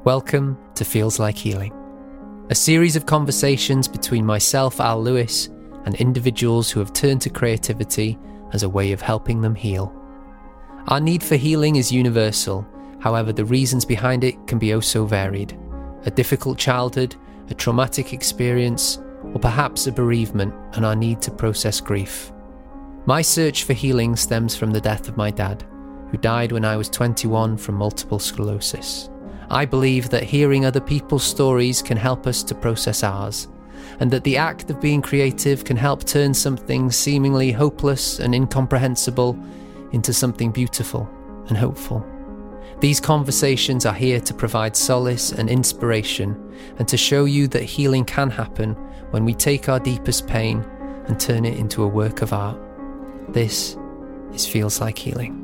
Welcome to Feels Like Healing, a series of conversations between myself, Al Lewis, and individuals who have turned to creativity as a way of helping them heal. Our need for healing is universal, however, the reasons behind it can be oh so varied. A difficult childhood, a traumatic experience, or perhaps a bereavement and our need to process grief. My search for healing stems from the death of my dad, who died when I was 21 from multiple sclerosis. I believe that hearing other people's stories can help us to process ours, and that the act of being creative can help turn something seemingly hopeless and incomprehensible into something beautiful and hopeful. These conversations are here to provide solace and inspiration, and to show you that healing can happen when we take our deepest pain and turn it into a work of art. This is Feels Like Healing.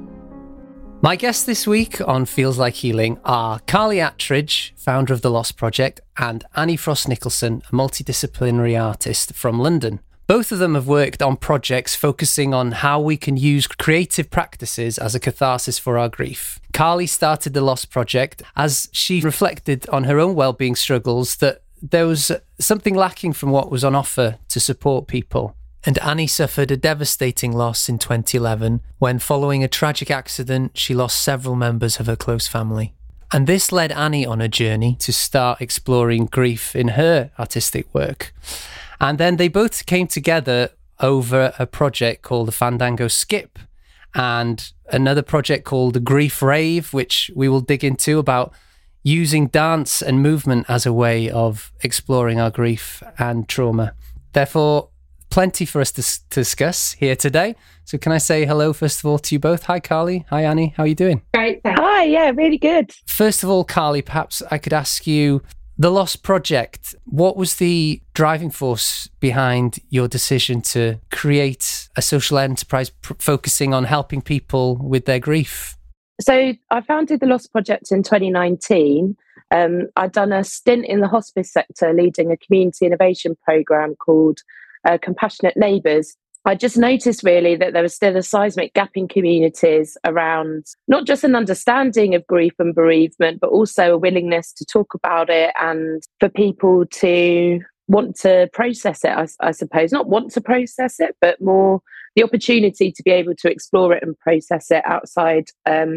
My guests this week on Feels Like Healing are Carly Attridge, founder of The Lost Project, and Annie Frost-Nicholson, a multidisciplinary artist from London. Both of them have worked on projects focusing on how we can use creative practices as a catharsis for our grief. Carly started The Lost Project as she reflected on her own well-being struggles, that there was something lacking from what was on offer to support people. And Annie suffered a devastating loss in 2011 when, following a tragic accident, she lost several members of her close family. And this led Annie on a journey to start exploring grief in her artistic work. And then they both came together over a project called the Fandango Skip and another project called the Grief Rave, which we will dig into, about using dance and movement as a way of exploring our grief and trauma. Therefore, plenty for us to discuss here today. So can I say hello, first of all, to you both? Hi, Carly. Hi, Annie. How are you doing? Great, thanks. Hi, yeah, really good. First of all, Carly, perhaps I could ask you, The Lost Project, what was the driving force behind your decision to create a social enterprise focusing on helping people with their grief? So I founded The Lost Project in 2019. I'd done a stint in the hospice sector leading a community innovation programme called Compassionate Neighbours. I just noticed really that there was still a seismic gap in communities around not just an understanding of grief and bereavement, but also a willingness to talk about it and for people to want to process it, I suppose. Not want to process it, but more the opportunity to be able to explore it and process it outside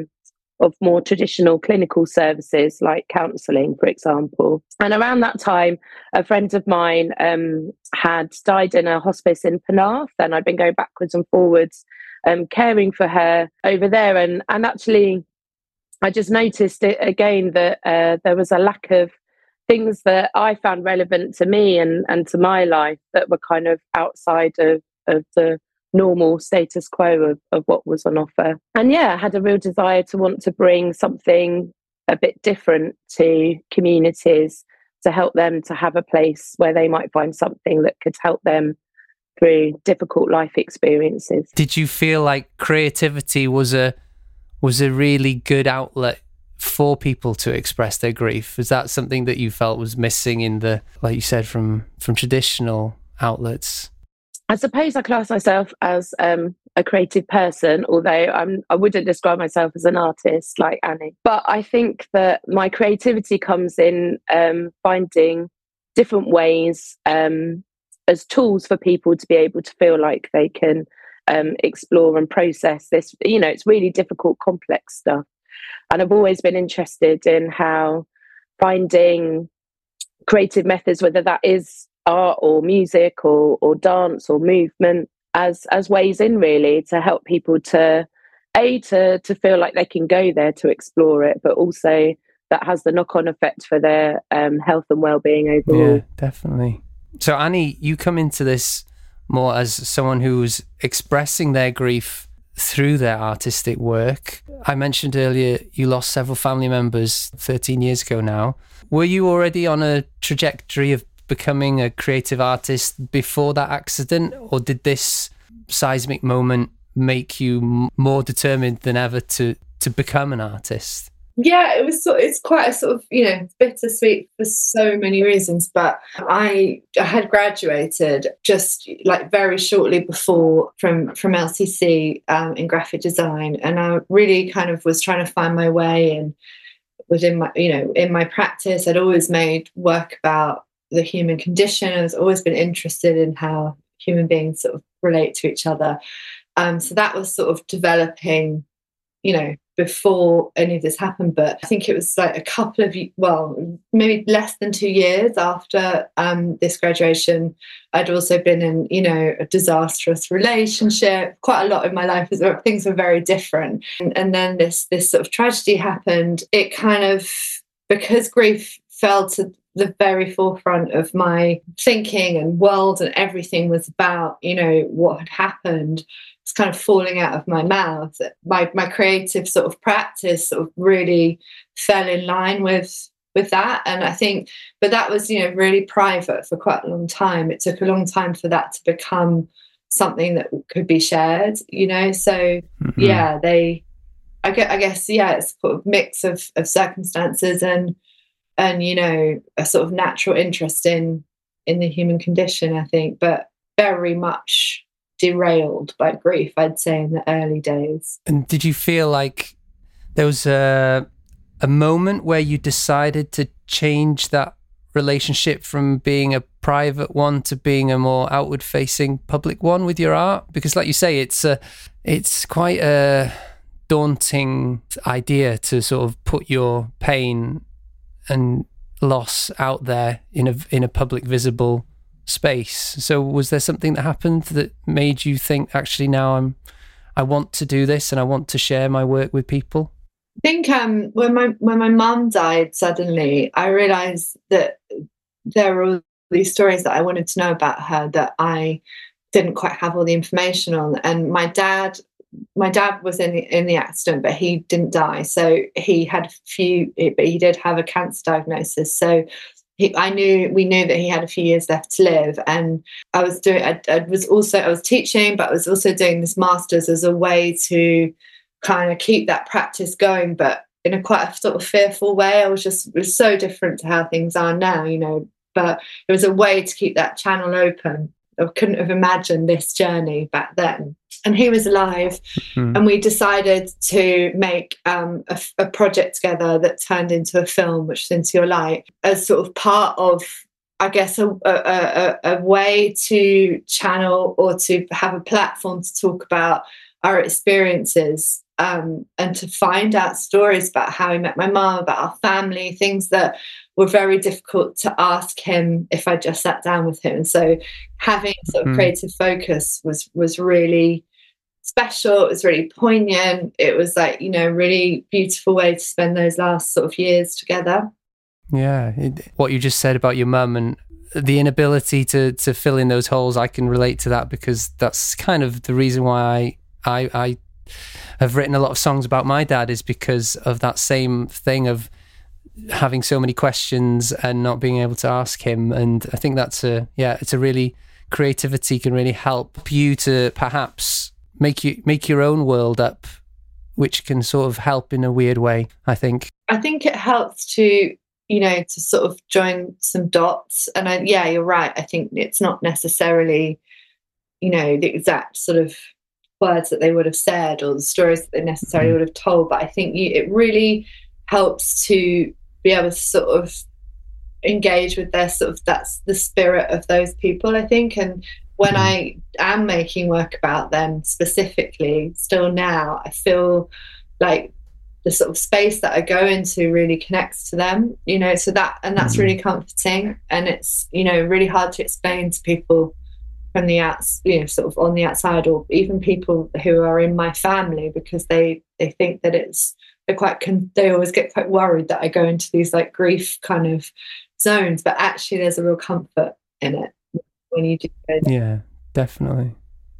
of more traditional clinical services like counselling, for example. And around that time, a friend of mine had died in a hospice in Penarth, and I'd been going backwards and forwards caring for her over there. And actually, I just noticed it again that there was a lack of things that I found relevant to me and to my life that were kind of outside of the normal status quo of what was on offer. And yeah, I had a real desire to want to bring something a bit different to communities to help them to have a place where they might find something that could help them through difficult life experiences. Did you feel like creativity was a really good outlet for people to express their grief? Was that something that you felt was missing in the, like you said, from traditional outlets? I suppose I class myself as a creative person, although I wouldn't describe myself as an artist like Annie. But I think that my creativity comes in finding different ways as tools for people to be able to feel like they can explore and process this. You know, it's really difficult, complex stuff. And I've always been interested in how finding creative methods, whether that is art or music or dance or movement, as ways in really to help people to feel like they can go there to explore it, but also that has the knock-on effect for their health and well-being overall. Yeah, definitely. So Annie, you come into this more as someone who's expressing their grief through their artistic work. I mentioned earlier you lost several family members 13 years ago now. Were you already on a trajectory of becoming a creative artist before that accident, or did this seismic moment make you more determined than ever to become an artist? Yeah, it's quite a sort of, bittersweet for so many reasons, but I had graduated just like very shortly before from LCC in graphic design, and I really kind of was trying to find my way and was in my, in my practice. I'd always made work about the human condition. I was always been interested in how human beings sort of relate to each other. So that was sort of developing, before any of this happened. But I think it was like a couple of, maybe less than 2 years after this graduation, I'd also been in, a disastrous relationship. Quite a lot of my life, things were very different. And then this sort of tragedy happened. It kind of, because grief fell to the very forefront of my thinking and world, and everything was about, what had happened. It's kind of falling out of my mouth. My creative sort of practice sort of really fell in line with that. And I think, but that was, really private for quite a long time. It took a long time for that to become something that could be shared, So yeah, I guess, it's sort of mix of circumstances and a sort of natural interest in the human condition, I think, but very much derailed by grief, I'd say, in the early days. And did you feel like there was a moment where you decided to change that relationship from being a private one to being a more outward facing public one with your art? Because like you say, it's quite a daunting idea to sort of put your pain and loss out there in a public, visible space. So was there something that happened that made you think, actually now I want to do this and I want to share my work with people? I think when my mum died suddenly, I realised that there were all these stories that I wanted to know about her that I didn't quite have all the information on. And my dad was in the accident, but he didn't die. So he had but he did have a cancer diagnosis. So we knew that he had a few years left to live. And I was teaching, but I was also doing this master's as a way to kind of keep that practice going, but in a quite a sort of fearful way. It was so different to how things are now, but it was a way to keep that channel open. I couldn't have imagined this journey back then. And he was alive, and we decided to make a project together that turned into a film, which is Into Your Light, as sort of part of, I guess, a way to channel or to have a platform to talk about our experiences, and to find out stories about how he met my mum, about our family, things that were very difficult to ask him if I just sat down with him. And so having sort of creative focus was really special. It was really poignant. It was like, a really beautiful way to spend those last sort of years together. Yeah. What you just said about your mum and the inability to fill in those holes, I can relate to that, because that's kind of the reason why I have written a lot of songs about my dad, is because of that same thing of having so many questions and not being able to ask him. And I think it's a really, creativity can really help you to perhaps make your own world up, which can sort of help in a weird way, I think. I think it helps to sort of join some dots. And you're right. I think it's not necessarily, the exact sort of words that they would have said or the stories that they necessarily would have told. But I think it really helps to be able to sort of engage with their sort of, that's the spirit of those people, I think. And when I am making work about them specifically, still now, I feel like the sort of space that I go into really connects to them, so that's really comforting. And it's, really hard to explain to people from the sort of on the outside, or even people who are in my family, because they think that they always get quite worried that I go into these like grief kind of zones, but actually there's a real comfort in it when you do it. Yeah, definitely.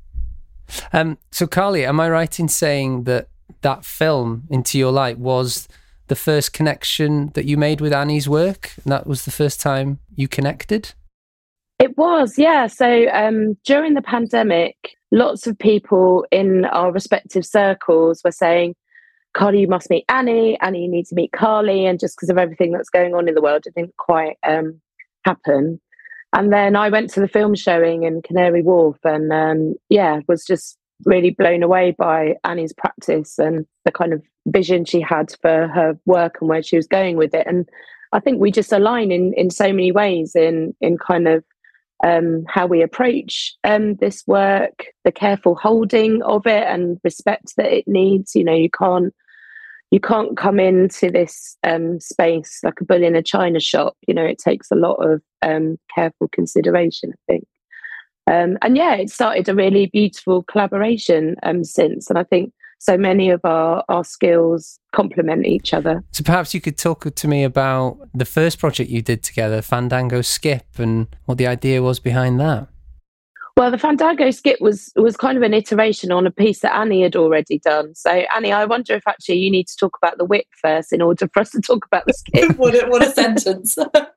So Carly, am I right in saying that film Into Your Light was the first connection that you made with Annie's work, and that was the first time you connected? It was, yeah. So during the pandemic, lots of people in our respective circles were saying, Carly, you must meet Annie. Annie, you need to meet Carly. And just because of everything that's going on in the world, it didn't quite happen. And then I went to the film showing in Canary Wharf and was just really blown away by Annie's practice and the kind of vision she had for her work and where she was going with it. And I think we just align in so many ways in kind of how we approach this work, the careful holding of it and respect that it needs. You know, you can't come into this space like a bull in a china shop. You know, it takes a lot of careful consideration, I think. And yeah, it started a really beautiful collaboration since. And I think so many of our skills complement each other. So perhaps you could talk to me about the first project you did together, Fandango Skip, and what the idea was behind that. Well, the Fandango Skip was kind of an iteration on a piece that Annie had already done. So, Annie, I wonder if actually you need to talk about the whip first in order for us to talk about the skip. What a sentence.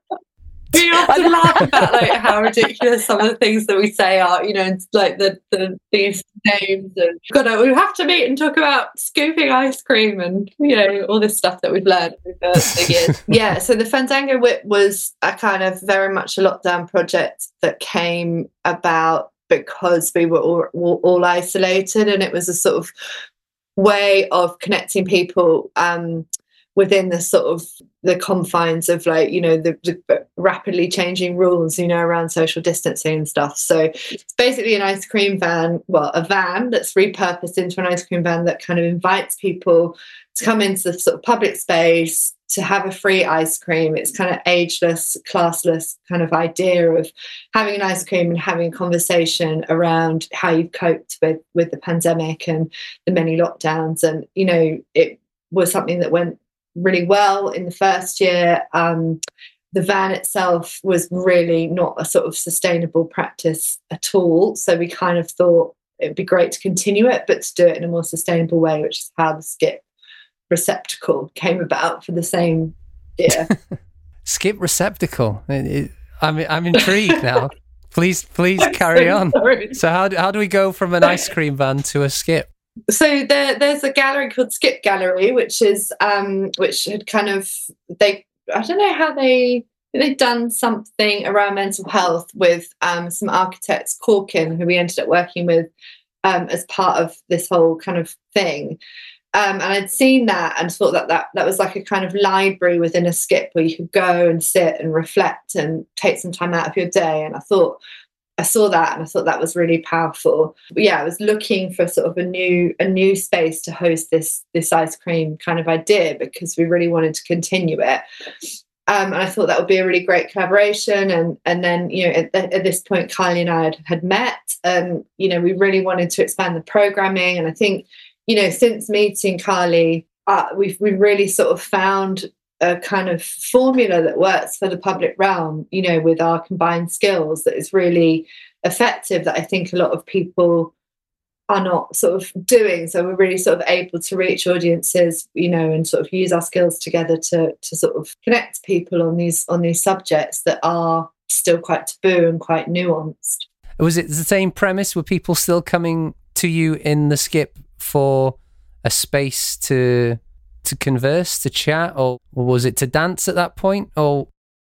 We often laugh about like how ridiculous some of the things that we say are, you know, like these names and we have to meet and talk about scooping ice cream and, you know, all this stuff that we've learned over the years. Yeah, so the Fandango Whip was a kind of very much a lockdown project that came about because we were all isolated, and it was a sort of way of connecting people within the sort of the confines of, like, you know, the rapidly changing rules, you know, around social distancing and stuff. So it's basically an ice cream van, well, a van that's repurposed into an ice cream van that kind of invites people to come into the sort of public space to have a free ice cream. It's kind of ageless, classless kind of idea of having an ice cream and having a conversation around how you've coped with the pandemic and the many lockdowns. And, you know, it was something that went really well in the first year. The van itself was really not a sort of sustainable practice at all. So we kind of thought it'd be great to continue it, but to do it in a more sustainable way, which is how the Skip Receptacle came about for the same year. Skip Receptacle. I'm intrigued now. Please carry on. Sorry. So how do we go from an ice cream van to a skip? So there's a gallery called Skip Gallery, which is which had kind of I don't know how they'd done something around mental health with some architects, Corkin, who we ended up working with as part of this whole kind of thing. And I'd seen that and thought that was like a kind of library within a skip where you could go and sit and reflect and take some time out of your day. And I saw that and I thought that was really powerful. But yeah, I was looking for sort of a new space to host this ice cream kind of idea, because we really wanted to continue it. And I thought that would be a really great collaboration. And then, you know, at this point, Kylie and I had met, and, you know, we really wanted to expand the programming. And I think, you know, since meeting Kylie, we've really sort of found a kind of formula that works for the public realm, you know, with our combined skills, that is really effective, that I think a lot of people are not sort of doing. So we're really sort of able to reach audiences, you know, and sort of use our skills together to sort of connect people on these subjects that are still quite taboo and quite nuanced. Was it the same premise? Were people still coming to you in the Skip for a space to converse, to chat, or was it to dance at that point? Or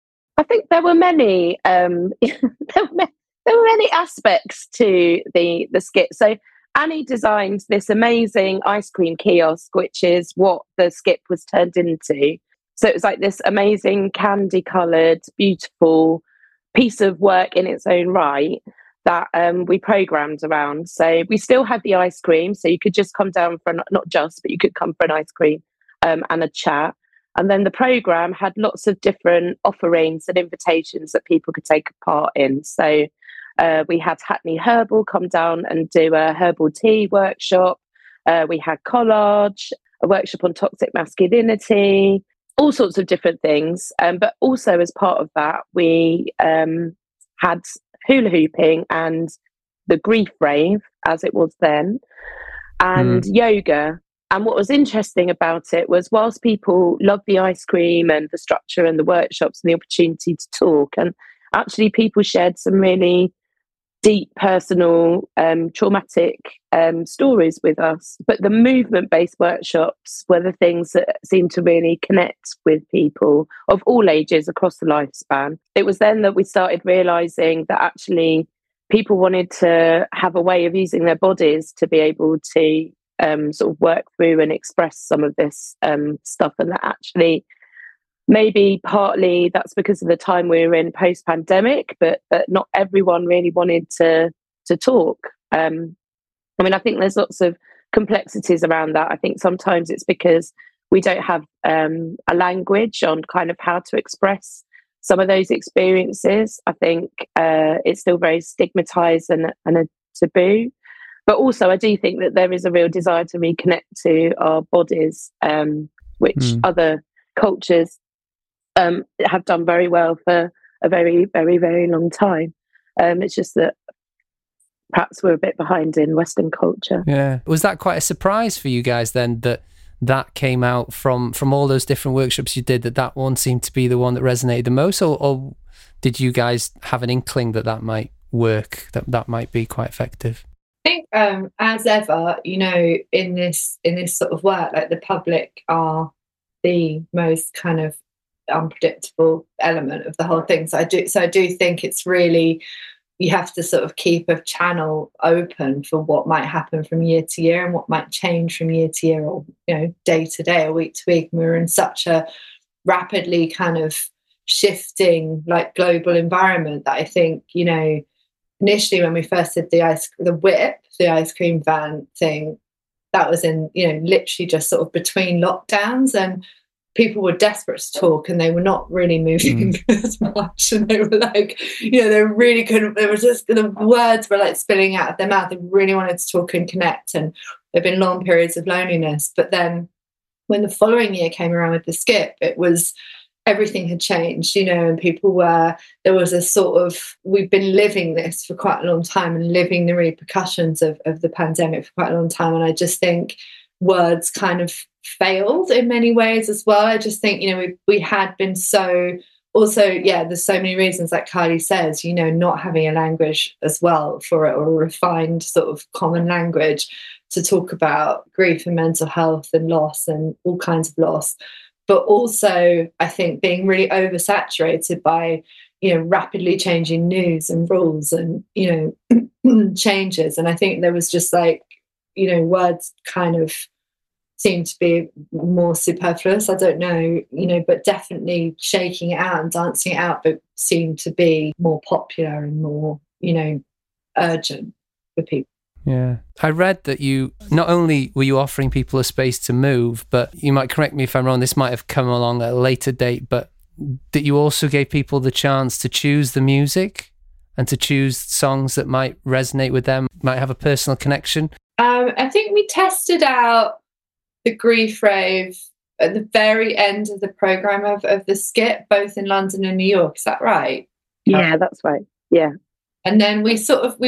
I think there were many there were many aspects to the Skip. So Annie designed this amazing ice cream kiosk, which is what the Skip was turned into. So it was like this amazing candy coloured, beautiful piece of work in its own right that we programmed around. So we still had the ice cream, so you could just come down for not just, but you could come for an ice cream and a chat. And then the programme had lots of different offerings and invitations that people could take part in. So we had Hackney Herbal come down and do a herbal tea workshop. We had collage, a workshop on toxic masculinity, all sorts of different things. But also as part of that, we had hula hooping and the grief rave, as it was then, and yoga. And what was interesting about it was, whilst people loved the ice cream and the structure and the workshops and the opportunity to talk, and actually people shared some really deep, personal, traumatic stories with us. But the movement-based workshops were the things that seemed to really connect with people of all ages across the lifespan. It was then that we started realising that actually people wanted to have a way of using their bodies to be able to sort of work through and express some of this stuff, and that actually maybe partly that's because of the time we were in post-pandemic, but not everyone really wanted to talk. I mean, I think there's lots of complexities around that. I think sometimes it's because we don't have a language on kind of how to express some of those experiences. I think it's still very stigmatized and a taboo. But also, I do think that there is a real desire to reconnect to our bodies, which other cultures have done very well for a very, very, very long time. It's just that perhaps we're a bit behind in Western culture. Yeah. Was that quite a surprise for you guys then, that came out from all those different workshops you did, that one seemed to be the one that resonated the most? Or did you guys have an inkling that might work, that might be quite effective? I think as ever, in this sort of work, like the public are the most kind of unpredictable element of the whole thing. So I do think it's really, you have to sort of keep a channel open for what might happen from year to year and what might change from year to year, or day to day or week to week. And we're in such a rapidly kind of shifting like global environment that I think initially when we first did the ice cream van thing, that was in literally just sort of between lockdowns, and people were desperate to talk and they were not really moving as much, and they were like, they really couldn't, they were just, the words were like spilling out of their mouth. They really wanted to talk and connect, and there've been long periods of loneliness. But then when the following year came around with the skip, it was, everything had changed, and there was a sort of, we've been living this for quite a long time and living the repercussions of the pandemic for quite a long time. And I just think words kind of failed in many ways as well. I just think, we had been so, also, there's so many reasons, like Kylie says, not having a language as well for it, or a refined sort of common language to talk about grief and mental health and loss and all kinds of loss. But also, I think being really oversaturated by, rapidly changing news and rules and, changes. And I think there was just like, words kind of seemed to be more superfluous. I don't know, but definitely shaking it out and dancing it out, but seemed to be more popular and more, urgent for people. Yeah. I read that you, not only were you offering people a space to move, but you might correct me if I'm wrong, this might have come along at a later date, but that you also gave people the chance to choose the music and to choose songs that might resonate with them, might have a personal connection. I think we tested out the grief rave at the very end of the programme of the skip, both in London and New York. Is that right? Yeah, that's right. Yeah. And then we'd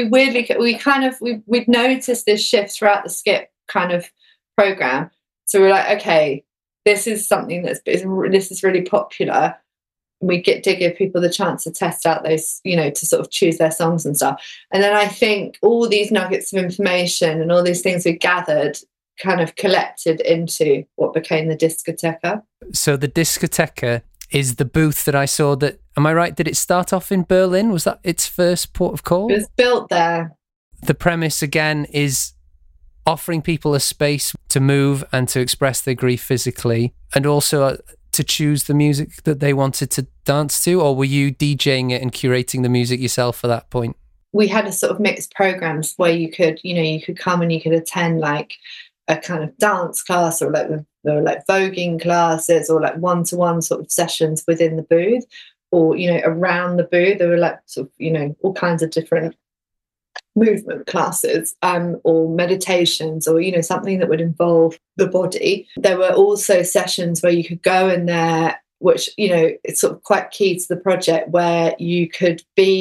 noticed this shift throughout the skip kind of program. So we're like, okay, this is something this is really popular. And we did give people the chance to test out those, to sort of choose their songs and stuff. And then I think all these nuggets of information and all these things we gathered kind of collected into what became the Discoteca. So the Discoteca is the booth that I saw that, am I right, did it start off in Berlin? Was that its first port of call? It was built there. The premise, again, is offering people a space to move and to express their grief physically, and also to choose the music that they wanted to dance to, or were you DJing it and curating the music yourself at that point? We had a sort of mixed programs where you could come and you could attend like a kind of dance class, or like there were like voguing classes, or like one-to-one sort of sessions within the booth, or around the booth there were like sort of all kinds of different movement classes, or meditations, or something that would involve the body. There were also sessions where you could go in there, which it's sort of quite key to the project, where you could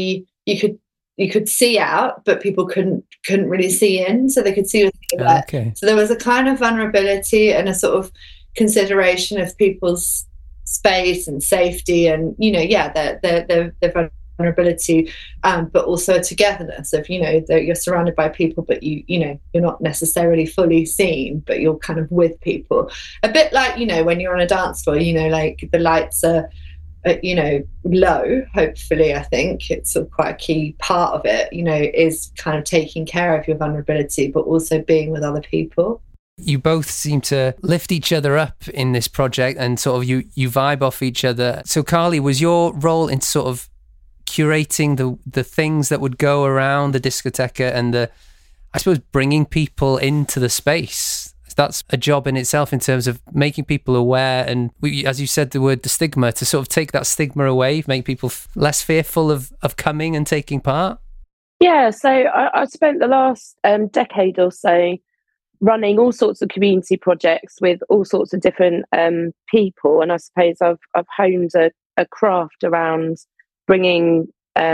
see out, but people couldn't really see in, so they could see what's there. Okay. So there was a kind of vulnerability and a sort of consideration of people's space and safety, and their vulnerability, but also a togetherness of that you're surrounded by people, but you're not necessarily fully seen, but you're kind of with people. A bit like when you're on a dance floor, like the lights are low, hopefully. I think it's sort of quite a key part of it, is kind of taking care of your vulnerability, but also being with other people. you both seem to lift each other up in this project, and sort of you vibe off each other. So Carly, was your role in sort of curating the things that would go around the discoteca and I suppose bringing people into the space? That's a job in itself in terms of making people aware, and as you said, the stigma, to sort of take that stigma away, make people less fearful of coming and taking part. Yeah, so I spent the last decade or so running all sorts of community projects with all sorts of different people, and I suppose I've honed a craft around bringing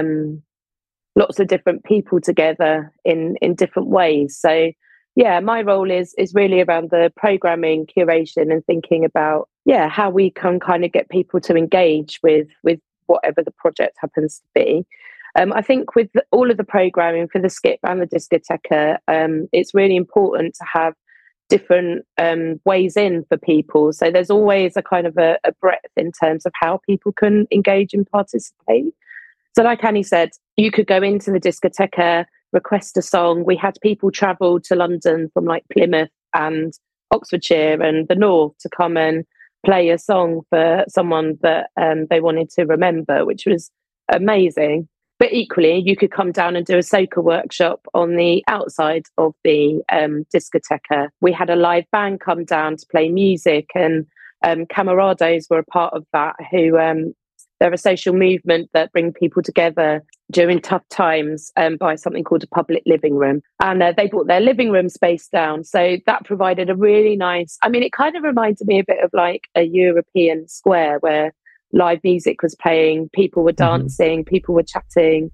lots of different people together in different ways. So yeah, my role is really around the programming, curation, and thinking about how we can kind of get people to engage with whatever the project happens to be. I think with all of the programming for the Skip and the discoteca, it's really important to have different ways in for people. So there's always a kind of a breadth in terms of how people can engage and participate. So like Annie said, you could go into the discoteca, request a song. We had people travel to London from like Plymouth and Oxfordshire and the North to come and play a song for someone that they wanted to remember, which was amazing. But equally, you could come down and do a soca workshop on the outside of the discoteca. We had a live band come down to play music, and Camarados were a part of that, who they're a social movement that bring people together during tough times by something called a public living room. And they brought their living room space down. So that provided a really nice, I mean, it kind of reminded me a bit of like a European square where live music was playing, people were dancing, people were chatting.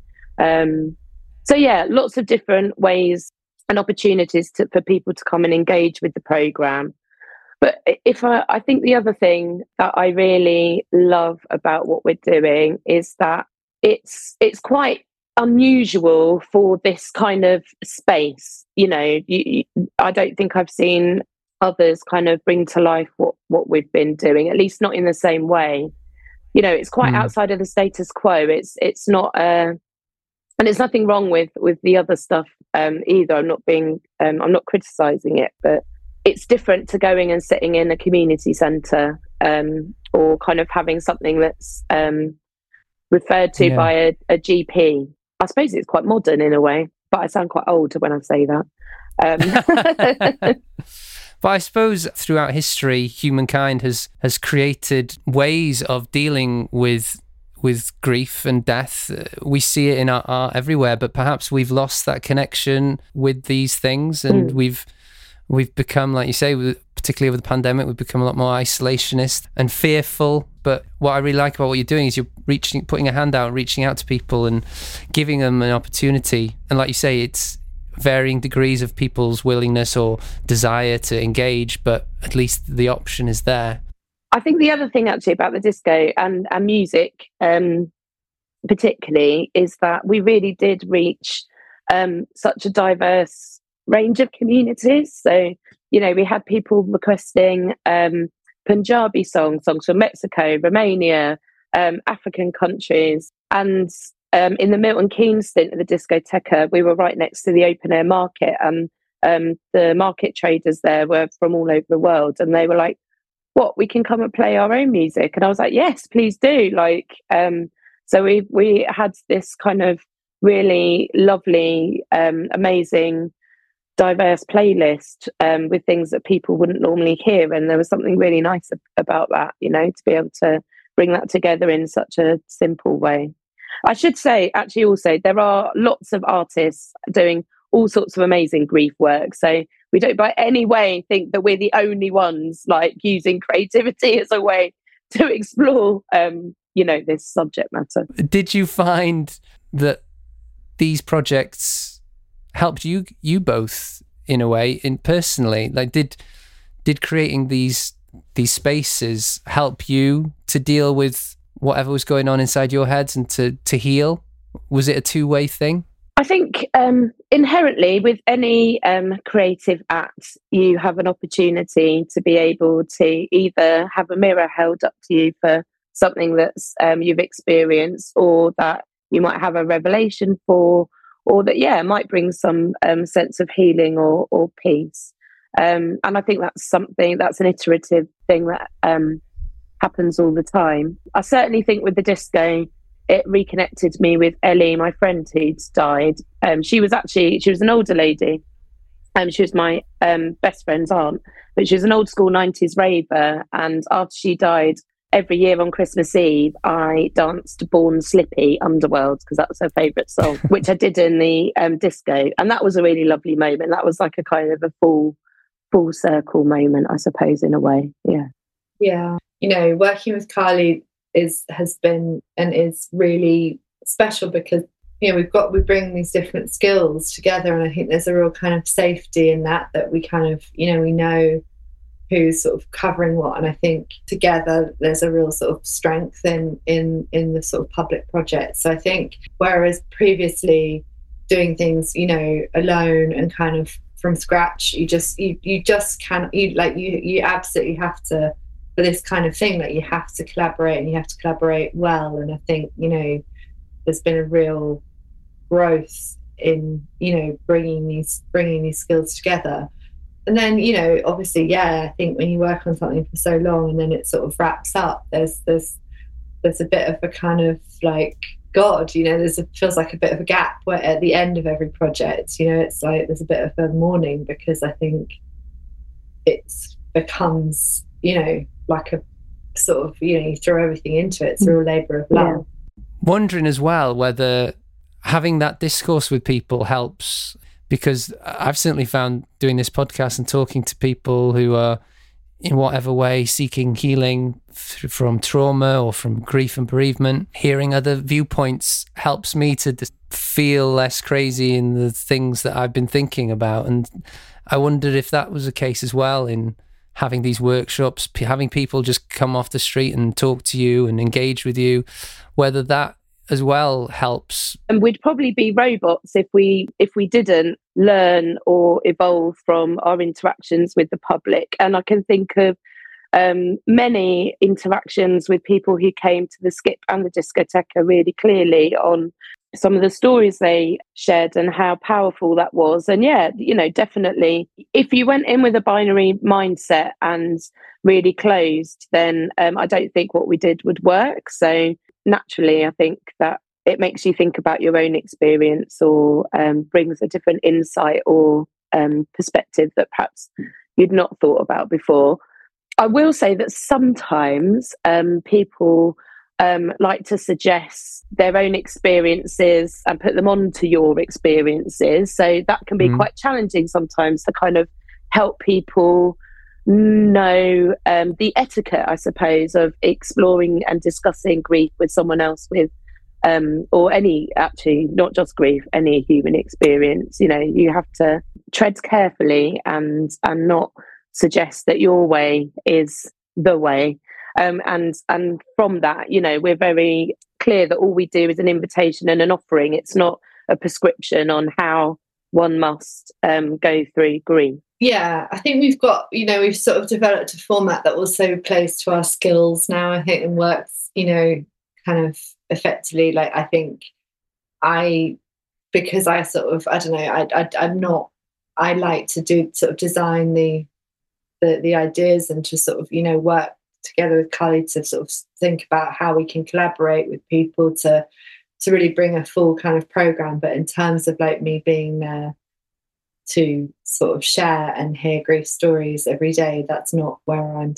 So yeah, lots of different ways and opportunities for people to come and engage with the programme. But I think the other thing that I really love about what we're doing is that it's quite unusual for this kind of space. You know, I don't think I've seen others kind of bring to life what we've been doing, at least not in the same way. You know, it's quite outside of the status quo. It's not, and there's nothing wrong with the other stuff either. I'm not criticising it, but it's different to going and sitting in a community centre or kind of having something that's referred to by a GP. I suppose it's quite modern in a way, but I sound quite old when I say that. But I suppose throughout history, humankind has created ways of dealing with grief and death. We see it in our art everywhere, but perhaps we've lost that connection with these things, and we've become, like you say, particularly with the pandemic, we've become a lot more isolationist and fearful. But what I really like about what you're doing is you're putting a hand out and reaching out to people and giving them an opportunity. And like you say, it's varying degrees of people's willingness or desire to engage, but at least the option is there. I think the other thing actually about the disco and music particularly is that we really did reach such a diverse range of communities. So, you know, we had people requesting Punjabi songs from Mexico, Romania, African countries, and in the Milton Keynes stint of the discoteca, we were right next to the open air market, and the market traders there were from all over the world, and they were like, "What? We can come and play our own music?" And I was like, "Yes, please do!" Like, so we had this kind of really lovely, amazing, diverse playlist with things that people wouldn't normally hear, and there was something really nice about that, you know, to be able to bring that together in such a simple way. I should say, actually, also, there are lots of artists doing all sorts of amazing grief work. So we don't by any way think that we're the only ones like using creativity as a way to explore, you know, this subject matter. Did you find that these projects helped you both in a way, personally? Like, did creating these spaces help you to deal with whatever was going on inside your heads and to heal? Was it a two-way thing? I think inherently with any creative act, you have an opportunity to be able to either have a mirror held up to you for something that's you've experienced, or that you might have a revelation for, or that might bring some sense of healing or peace. And I think that's an iterative thing that happens all the time. I certainly think with the disco, it reconnected me with Ellie, my friend who'd died. She was an older lady. She was my best friend's aunt, but she was an old school 90s raver. And after she died, every year on Christmas Eve, I danced Born Slippy Underworld, because that was her favourite song, which I did in the disco. And that was a really lovely moment. That was like a kind of a full circle moment, I suppose, in a way. Yeah. Yeah. Working with Carly has been and is really special because we bring these different skills together, and I think there's a real kind of safety in that we kind of we know who's sort of covering what, and I think together there's a real sort of strength in the sort of public project. So I think whereas previously doing things alone and kind of from scratch, you absolutely have to, for this kind of thing, you have to collaborate, and you have to collaborate well. And I think there's been a real growth in bringing these skills together. And then obviously, I think when you work on something for so long and then it sort of wraps up, there's a bit of a kind of like, God, feels like a bit of a gap where at the end of every project, it's like there's a bit of a mourning, because I think it's becomes like a sort of you throw everything into it. It's a real labour of love. Wondering as well whether having that discourse with people helps, because I've certainly found doing this podcast and talking to people who are in whatever way seeking healing from trauma or from grief and bereavement, hearing other viewpoints helps me to feel less crazy in the things that I've been thinking about. And I wondered if that was the case as well in having these workshops, having people just come off the street and talk to you and engage with you, whether that as well helps. And we'd probably be robots if we didn't learn or evolve from our interactions with the public. And I can think of many interactions with people who came to the Skip and the Discoteca really clearly on some of the stories they shared and how powerful that was. And definitely, if you went in with a binary mindset and really closed, then I don't think what we did would work. So naturally, I think that it makes you think about your own experience, or brings a different insight or perspective that perhaps you'd not thought about before. I will say that sometimes people like to suggest their own experiences and put them onto your experiences. So that can be quite challenging sometimes to kind of help people know the etiquette, I suppose, of exploring and discussing grief with someone else with or any, actually not just grief, any human experience. You have to tread carefully and not suggest that your way is the way. And from that, we're very clear that all we do is an invitation and an offering. It's not a prescription on how one must go through grief. Yeah, I think we've got, we've sort of developed a format that also plays to our skills now, I think, and works, kind of effectively. Like, I think because I sort of, I don't know, I like to do sort of design the ideas and to sort of, work together with Carly to sort of think about how we can collaborate with people to really bring a full kind of program. But in terms of like me being there to sort of share and hear grief stories every day, that's not where I'm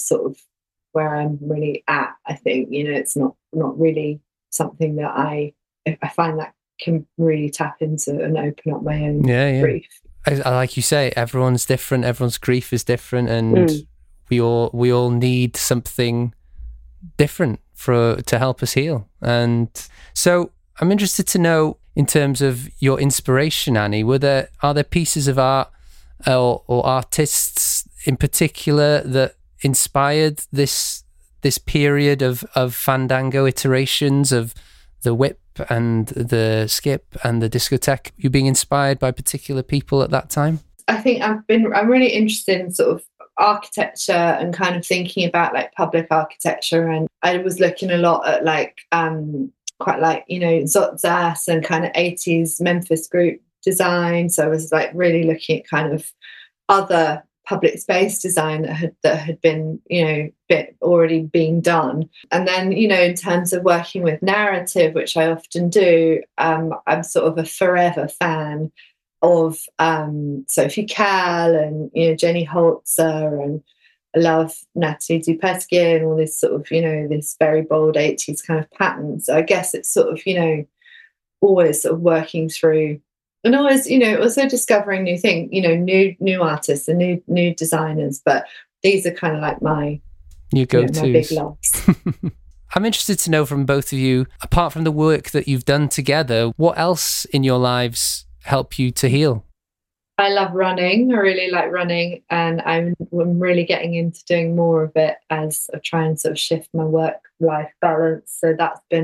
really at. I think, it's not really something that I find that can really tap into and open up my own grief. Like you say, everyone's different, everyone's grief is different, and we all need something different to help us heal. And so I'm interested to know, in terms of your inspiration, Annie, are there pieces of art or artists in particular that inspired this period of Fandango iterations of the Whip and the Skip and the Discotheque? You being inspired by particular people at that time? I think I'm really interested in sort of architecture and kind of thinking about like public architecture, and I was looking a lot at like quite like Zotzas and kind of 80s Memphis group design. So I was like really looking at kind of other public space design that had been, already being done. And then, in terms of working with narrative, which I often do, I'm sort of a forever fan of Sophie Calle and Jenny Holzer, and I love Natalie Dupesquier and all this sort of this very bold 80s kind of pattern. So I guess it's sort of always sort of working through, and always also discovering new things, new artists and new designers. But these are kind of like my go-tos, my big loves. I'm interested to know from both of you, apart from the work that you've done together, what else in your lives help you to heal? I love running. I really like running, and I'm really getting into doing more of it as I try and sort of shift my work-life balance. So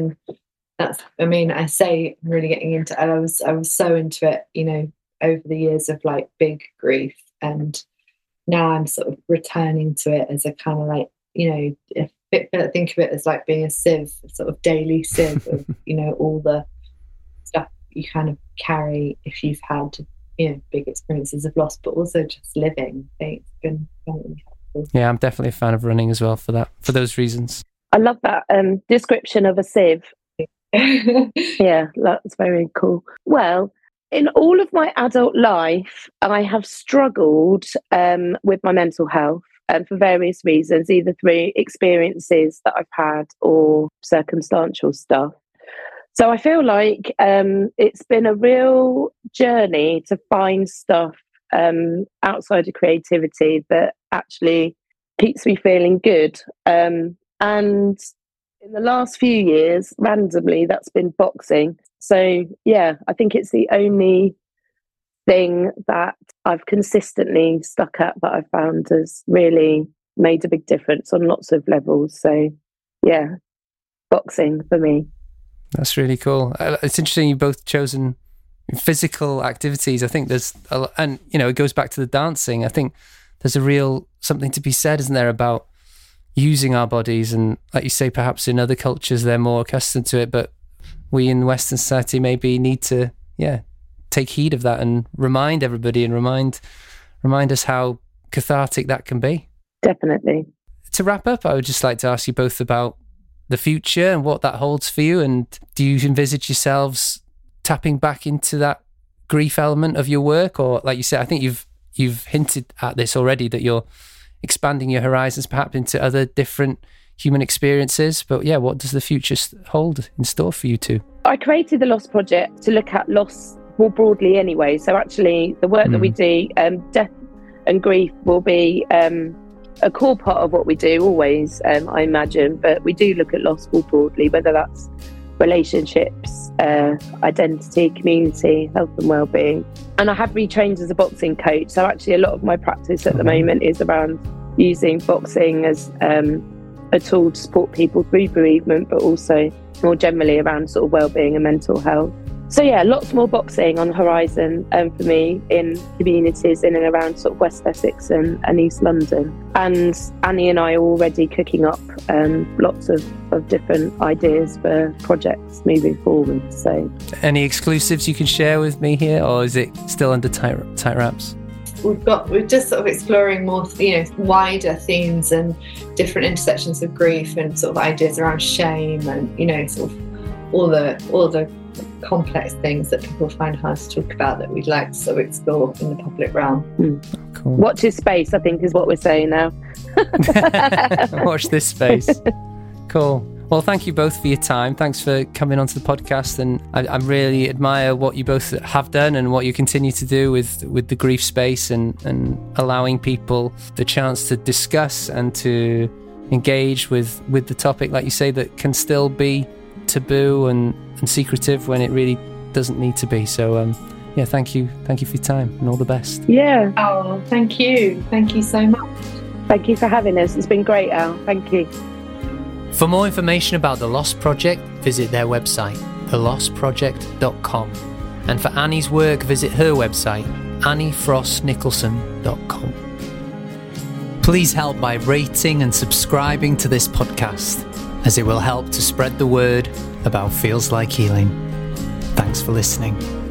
I say I'm really getting into it. I was so into it, over the years of like big grief, and now I'm sort of returning to it as a kind of like, think of it as like being a sieve, a sort of daily sieve of, all the stuff you kind of carry if you've had, big experiences of loss, but also just living. I think it's been really helpful. Yeah, I'm definitely a fan of running as well for those reasons. I love that description of a sieve. Yeah, that's very cool. Well, in all of my adult life, I have struggled with my mental health, and for various reasons, either through experiences that I've had or circumstantial stuff. So I feel like it's been a real journey to find stuff outside of creativity that actually keeps me feeling good. And in the last few years, randomly, that's been boxing. So yeah, I think it's the only thing that I've consistently stuck at that I've found has really made a big difference on lots of levels. So yeah, boxing for me. That's really cool. It's interesting you've both chosen physical activities. I think there's and it goes back to the dancing. I think there's a real something to be said, isn't there, about using our bodies, and like you say, perhaps in other cultures they're more accustomed to it, but we in Western society maybe need to take heed of that and remind everybody and remind us how cathartic that can be. Definitely. To wrap up, I would just like to ask you both about the future and what that holds for you, and do you envisage yourselves tapping back into that grief element of your work, or like you said, I think you've hinted at this already, that you're expanding your horizons perhaps into other different human experiences, but what does the future hold in store for you two? I created the Loss Project to look at loss more broadly anyway, so actually the work that we do, death and grief will be a core part of what we do always, I imagine, but we do look at loss more broadly, whether that's relationships, identity, community, health and well-being. And I have retrained as a boxing coach, so actually a lot of my practice at the moment is around using boxing as a tool to support people through bereavement, but also more generally around sort of well-being and mental health. So lots more boxing on the horizon for me in communities in and around sort of West Essex and East London. And Annie and I are already cooking up lots of different ideas for projects moving forward. So, any exclusives you can share with me here, or is it still under tight wraps? We're just sort of exploring more, wider themes and different intersections of grief and sort of ideas around shame and, sort of all the complex things that people find hard to talk about that we'd like to sort of explore in the public realm. Cool. Watch this space, I think, is what we're saying now. Watch this space. Cool. Well, thank you both for your time. Thanks for coming onto the podcast, and I really admire what you both have done and what you continue to do with the grief space and allowing people the chance to discuss and to engage with the topic, like you say, that can still be taboo and secretive when it really doesn't need to be. So thank you for your time, and all the best. Thank you so much. Thank you for having us. It's been great, Al. Thank you. For more information about The Loss Project, visit their website, thelossproject.com. And for Annie's work, visit her website, anniefrostnicholson.com. Please help by rating and subscribing to this podcast, as it will help to spread the word about Feels Like Healing. Thanks for listening.